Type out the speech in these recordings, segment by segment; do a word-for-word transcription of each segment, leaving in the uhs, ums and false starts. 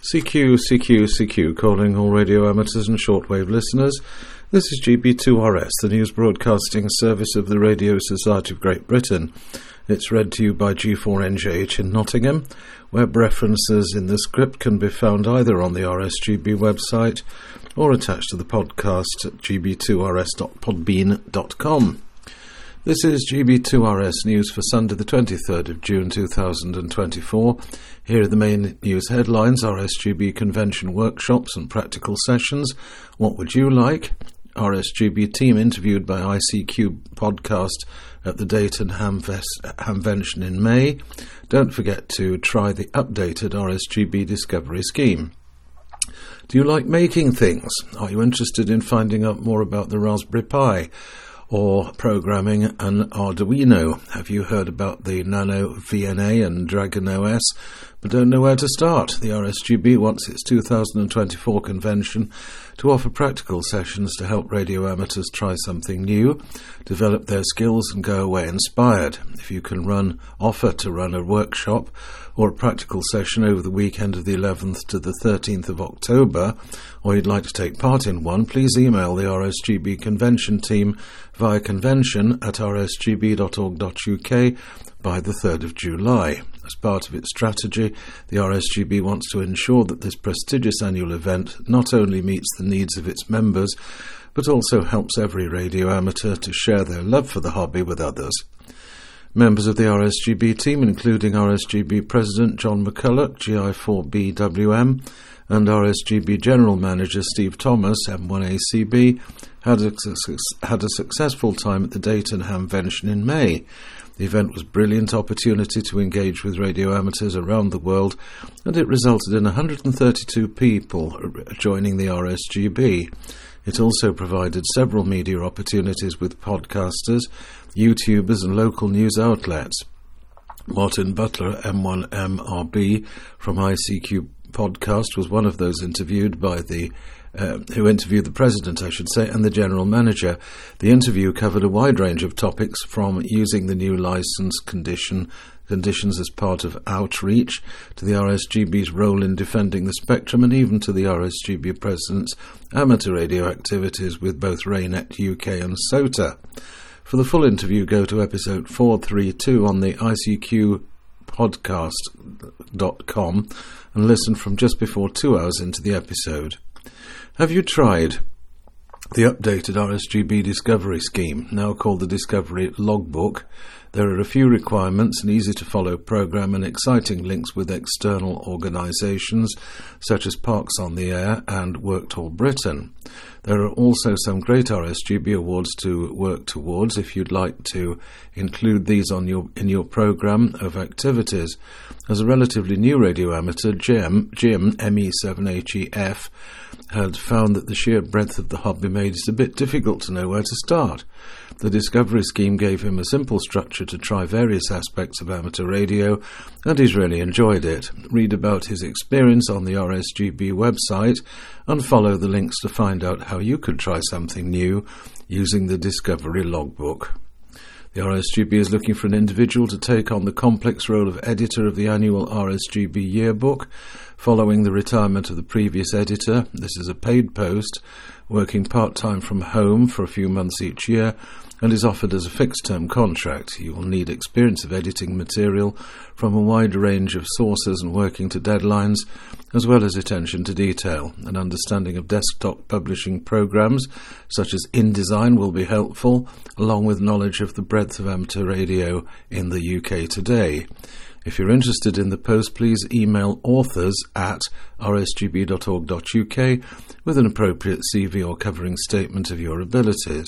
C Q, C Q, C Q, calling all radio amateurs and shortwave listeners. This is G B two R S, the news broadcasting service of the Radio Society of Great Britain. It's read to you by G four N J H in Nottingham. Web references in the script can be found either on the R S G B website or attached to the podcast at g b two r s dot podbean dot com. This is G B two R S News for Sunday the twenty-third of June two thousand twenty-four. Here are the main news headlines: R S G B convention workshops and practical sessions. What would you like? R S G B team interviewed by I C Q podcast at the Dayton Hamvention in May. Don't forget to try the updated R S G B Discovery Scheme. Do you like making things? Are you interested in finding out more about the Raspberry Pi or programming an Arduino? Have you heard about the Nano V N A and Dragon O S but don't know where to start? The R S G B wants its two thousand twenty-four convention to offer practical sessions to help radio amateurs try something new, develop their skills and go away inspired. If you can run, offer to run a workshop or a practical session over the weekend of the eleventh to the thirteenth of October, or you'd like to take part in one, please email the R S G B convention team via convention at r s g b dot org dot u k by the third of July. As part of its strategy, the R S G B wants to ensure that this prestigious annual event not only meets the needs of its members, but also helps every radio amateur to share their love for the hobby with others. Members of the R S G B team, including R S G B President John McCulloch, G I four B W M, and R S G B General Manager Steve Thomas, M one A C B, had a, had a successful time at the Dayton Hamvention in May. The event was a brilliant opportunity to engage with radio amateurs around the world, and it resulted in one hundred thirty-two people joining the R S G B. It also provided several media opportunities with podcasters, YouTubers and local news outlets. Martin Butler, M one M R B from I C Q podcast, was one of those interviewed by the Uh, who interviewed the president, I should say, and the general manager. The interview covered a wide range of topics, from using the new license condition conditions as part of outreach, to the R S G B's role in defending the spectrum, and even to the R S G B president's amateur radio activities with both RayNet U K and SOTA. For the full interview, go to episode four thirty-two on the I C Q podcast dot com and listen from just before two hours into the episode. Have you tried the updated R S G B Discovery Scheme, now called the Discovery Logbook? There are a few requirements, an easy-to-follow program, and exciting links with external organisations such as Parks on the Air and Worktour Britain. There are also some great R S G B awards to work towards if you'd like to include these on your in your programme of activities. As a relatively new radio amateur, Jim, Jim M E seven H E F, had found that the sheer breadth of the hobby made it a bit difficult to know where to start. The Discovery Scheme gave him a simple structure to try various aspects of amateur radio, and he's really enjoyed it. Read about his experience on the R S G B website and follow the links to find out how you could try something new using the Discovery Logbook. The R S G B is looking for an individual to take on the complex role of editor of the annual R S G B yearbook, following the retirement of the previous editor. This is a paid post, working part-time from home for a few months each year, and is offered as a fixed-term contract. You will need experience of editing material from a wide range of sources and working to deadlines, as well as attention to detail. An understanding of desktop publishing programs, such as InDesign, will be helpful, along with knowledge of the breadth of amateur radio in the U K today. If you're interested in the post, please email authors at r s g b dot org dot u k with an appropriate C V or covering statement of your abilities.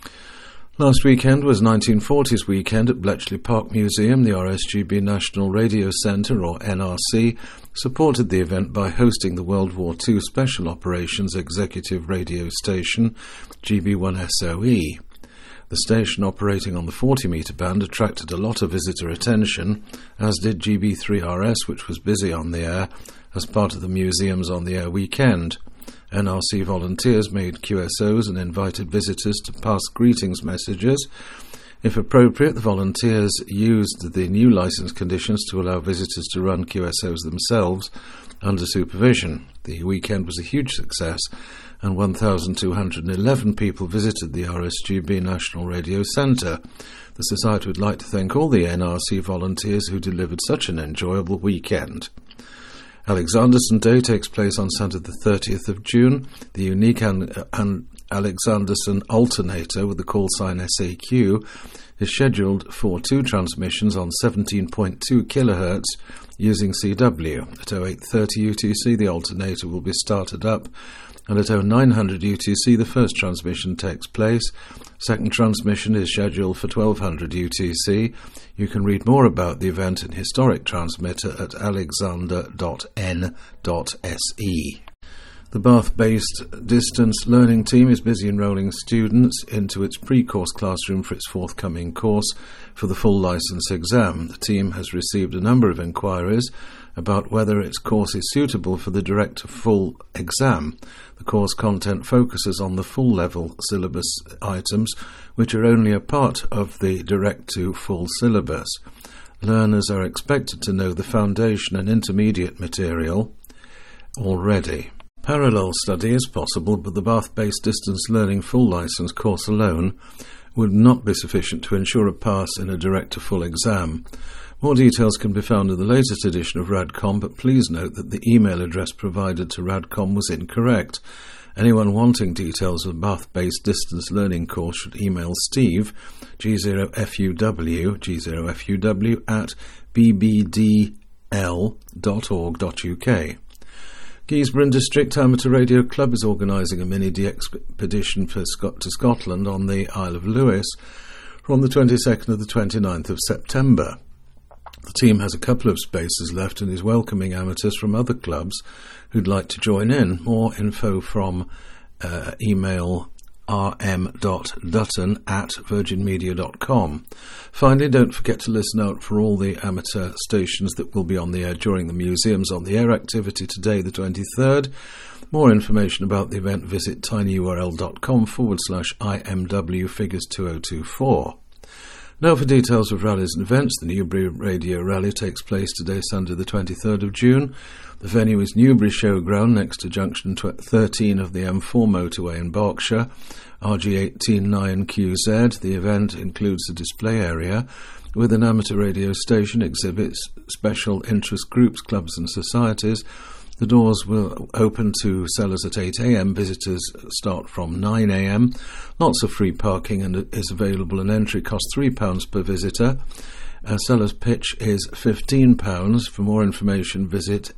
Last weekend was nineteen forties weekend at Bletchley Park Museum. The R S G B National Radio Centre, or N R C, supported the event by hosting the World War Two Special Operations Executive Radio Station, G B one S O E. The station, operating on the forty metre band, attracted a lot of visitor attention, as did G B three R S, which was busy on the air as part of the museum's On the Air weekend. N R C volunteers made Q S Os and invited visitors to pass greetings messages. If appropriate, the volunteers used the new licence conditions to allow visitors to run Q S Os themselves under supervision. The weekend was a huge success, and one thousand two hundred eleven people visited the R S G B National Radio Centre. The Society would like to thank all the N R C volunteers who delivered such an enjoyable weekend. Alexanderson Day takes place on Sunday the thirtieth of June. The unique an- an- Alexanderson alternator with the call sign S A Q is scheduled for two transmissions on seventeen point two kilohertz using C W. At oh eight thirty U T C the alternator will be started up, and at oh nine hundred U T C the first transmission takes place. Second transmission is scheduled for twelve hundred U T C. You can read more about the event in Historic Transmitter at alexander dot n dot s e. The Bath-based distance learning team is busy enrolling students into its pre-course classroom for its forthcoming course for the full licence exam. The team has received a number of inquiries about whether its course is suitable for the direct to full exam. The course content focuses on the full level syllabus items, which are only a part of the direct to full syllabus. Learners are expected to know the foundation and intermediate material already. Parallel study is possible, but the Bath-based distance learning full licence course alone would not be sufficient to ensure a pass in a direct to full exam. More details can be found in the latest edition of RADCOM, but please note that the email address provided to RADCOM was incorrect. Anyone wanting details of the Bath-based distance learning course should email Steve, G zero F U W, G zero F U W, at b b d l dot org dot u k. Guisborough District Amateur Radio Club is organising a mini-D expedition for Scot- to Scotland on the Isle of Lewis from the twenty-second to the twenty-ninth of September. The team has a couple of spaces left and is welcoming amateurs from other clubs who'd like to join in. More info from uh, email r m dot dutton at virgin media dot com. Finally, don't forget to listen out for all the amateur stations that will be on the air during the museum's on the air activity today, the twenty-third. More information about the event, visit tinyurl.com forward slash IMW figures two oh two four. Now for details of rallies and events. The Newbury Radio Rally takes place today, Sunday the twenty-third of June. The venue is Newbury Showground, next to junction thirteen of the M four motorway in Berkshire, R G one eight nine Q Z. The event includes a display area with an amateur radio station, exhibits, special interest groups, clubs and societies. The doors will open to sellers at eight a.m. Visitors start from nine a.m. Lots of free parking and is available, and entry costs three pounds per visitor. A seller's pitch is fifteen pounds. For more information, visit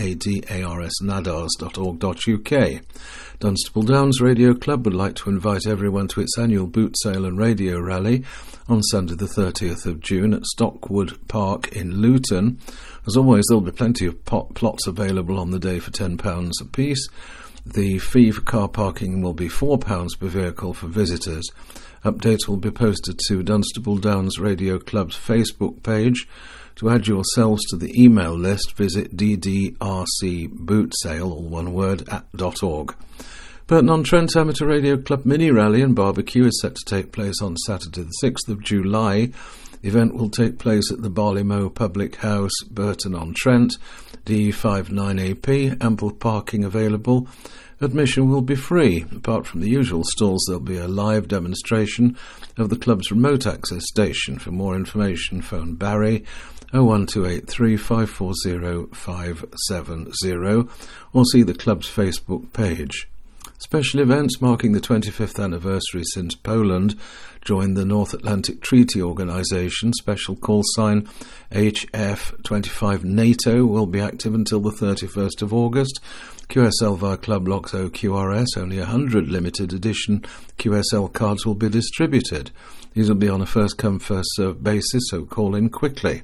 nadarsnadars dot org dot u k. Dunstable Downs Radio Club would like to invite everyone to its annual boot sale and radio rally on Sunday the thirtieth of June at Stockwood Park in Luton. As always, there will be plenty of pot plots available on the day for ten pounds apiece. The fee for car parking will be four pounds per vehicle for visitors. Updates will be posted to Dunstable Downs Radio Club's Facebook page. To add yourselves to the email list, visit d d r c boot sale, all one word, at .org. Burton-on-Trent Amateur Radio Club Mini Rally and Barbecue is set to take place on Saturday the sixth of July. The event will take place at the Barleymow Public House, Burton-on-Trent, D five nine A P, ample parking available. Admission will be free. Apart from the usual stalls, there will be a live demonstration of the club's remote access station. For more information, phone Barry oh one two eight three, five four zero, five seven zero or see the club's Facebook page. Special events marking the twenty-fifth anniversary since Poland joined the North Atlantic Treaty Organisation. Special call sign H F twenty-five NATO will be active until the thirty-first of August. Q S L via Club Locks O Q R S, only one hundred limited edition Q S L cards will be distributed. These will be on a first-come, first-served basis, so call in quickly.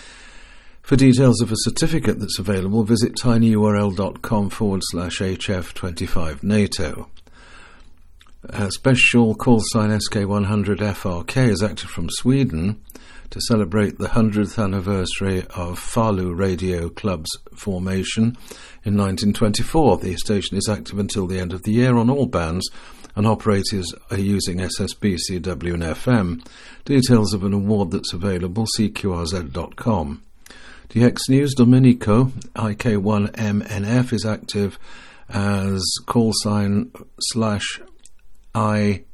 For details of a certificate that's available, visit tinyurl.com forward slash HF25 NATO. A special call sign S K one hundred F R K is active from Sweden to celebrate the one hundredth anniversary of Falu Radio Club's formation in nineteen twenty-four. The station is active until the end of the year on all bands and operators are using S S B, C W and F M. Details of an award that's available, see Q R Z dot com. D X News, Domenico, I K one M N F, is active as call sign slash I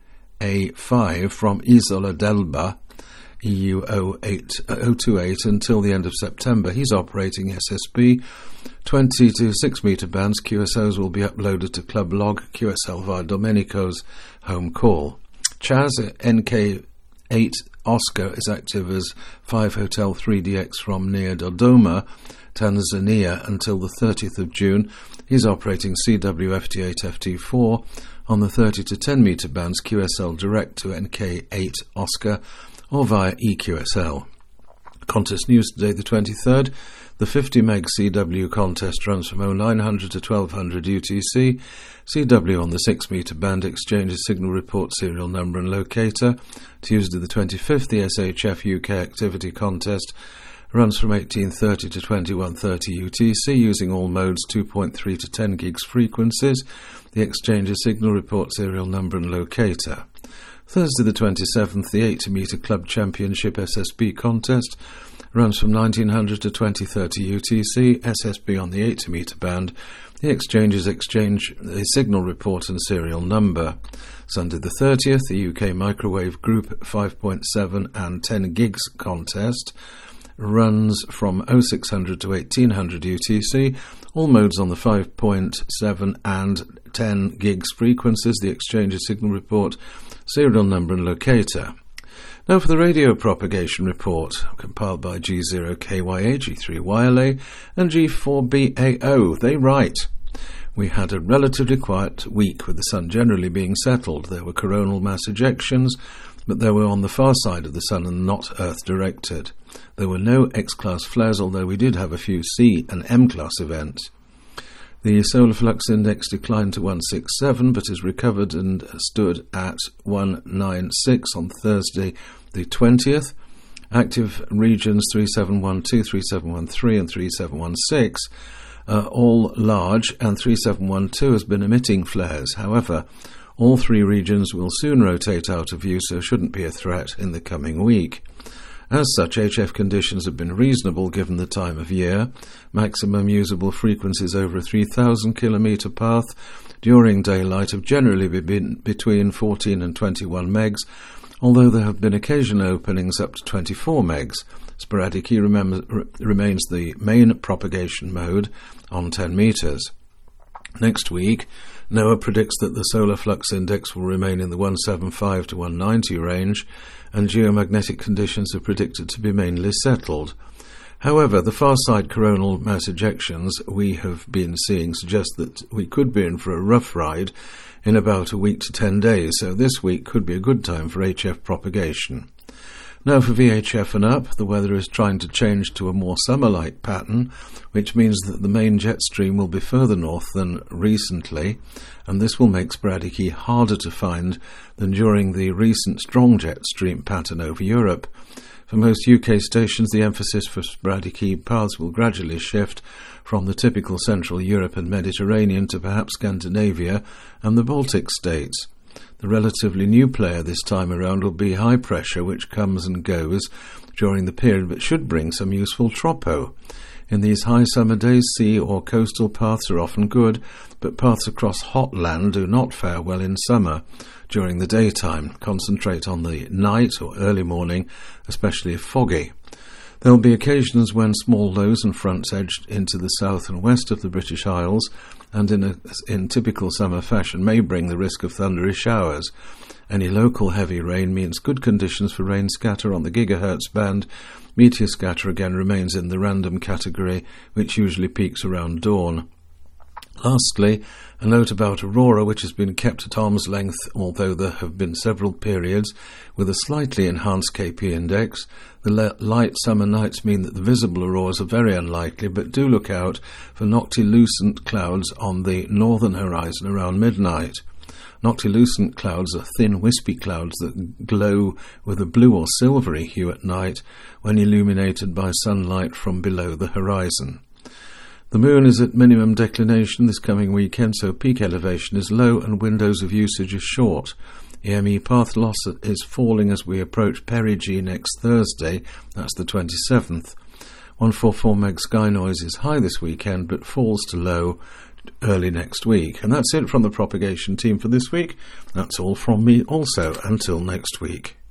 A five from Isola d'Elba, E U zero eight zero two eight, until the end of September. He's operating S S B. twenty to six metre bands Q S Os will be uploaded to Club Log Q S L via Domenico's home call. Chaz, N K eight Oscar, is active as five Hotel three D X from near Dodoma, Tanzania, until the thirtieth of June. He's operating C W F T eight F T four on the thirty to ten metre bands Q S L direct to N K eight Oscar or via E Q S L. Contest news today, the twenty-third. The fifty meg C W contest runs from oh nine hundred to twelve hundred U T C. C W on the six metre band exchanges signal report serial number and locator. Tuesday the twenty-fifth, the S H F U K activity contest runs from eighteen thirty to twenty-one thirty U T C using all modes two point three to ten gigs frequencies. The exchanges signal report serial number and locator. Thursday the twenty-seventh, the eighty metre Club Championship S S B contest runs from nineteen hundred to twenty thirty U T C, S S B on the eighty metre band. The exchanges exchange the signal report and serial number. Sunday the thirtieth, the U K Microwave Group five point seven and ten gigs contest runs from oh six hundred to eighteen hundred U T C, all modes on the five point seven and ten gigs frequencies. The exchange's signal report, serial number and locator. Now for the radio propagation report, compiled by G zero K Y A, G three Y L A and G four B A O. They write, we had a relatively quiet week with the sun generally being settled. There were coronal mass ejections, but they were on the far side of the sun and not Earth-directed. There were no X-class flares, although we did have a few C and M-class events. The solar flux index declined to one sixty-seven, but has recovered and stood at one ninety-six on Thursday the twentieth. Active regions three seven one two, three seven one three and three seven one six are all large, and three seven one two has been emitting flares. However, all three regions will soon rotate out of view, so shouldn't be a threat in the coming week. As such, H F conditions have been reasonable given the time of year. Maximum usable frequencies over a three thousand kilometre path during daylight have generally been between fourteen and twenty-one megs, although there have been occasional openings up to twenty-four megs. Sporadic E remember, r- remains the main propagation mode on ten metres. Next week, NOAA predicts that the solar flux index will remain in the one seventy-five to one ninety range, and geomagnetic conditions are predicted to be mainly settled. However, the far-side coronal mass ejections we have been seeing suggest that we could be in for a rough ride in about a week to ten days, so this week could be a good time for H F propagation. Now for V H F and up, the weather is trying to change to a more summer-like pattern, which means that the main jet stream will be further north than recently, and this will make sporadic E harder to find than during the recent strong jet stream pattern over Europe. For most U K stations, the emphasis for sporadic E paths will gradually shift from the typical Central Europe and Mediterranean to perhaps Scandinavia and the Baltic states. The relatively new player this time around will be high pressure, which comes and goes during the period but should bring some useful tropo. In these high summer days, sea or coastal paths are often good, but paths across hot land do not fare well in summer. During the daytime, concentrate on the night or early morning, especially if foggy. There will be occasions when small lows and fronts edged into the south and west of the British Isles, and in, a, in typical summer fashion may bring the risk of thundery showers. Any local heavy rain means good conditions for rain scatter on the gigahertz band. Meteor scatter again remains in the random category, which usually peaks around dawn. Lastly, a note about aurora, which has been kept at arm's length, although there have been several periods with a slightly enhanced K P index. The le- light summer nights mean that the visible auroras are very unlikely, but do look out for noctilucent clouds on the northern horizon around midnight. Noctilucent clouds are thin, wispy clouds that glow with a blue or silvery hue at night when illuminated by sunlight from below the horizon. The moon is at minimum declination this coming weekend, so peak elevation is low and windows of usage are short. E M E path loss is falling as we approach perigee next Thursday, that's the twenty-seventh. one forty-four meg sky noise is high this weekend but falls to low early next week. And that's it from the propagation team for this week. That's all from me also. Until next week.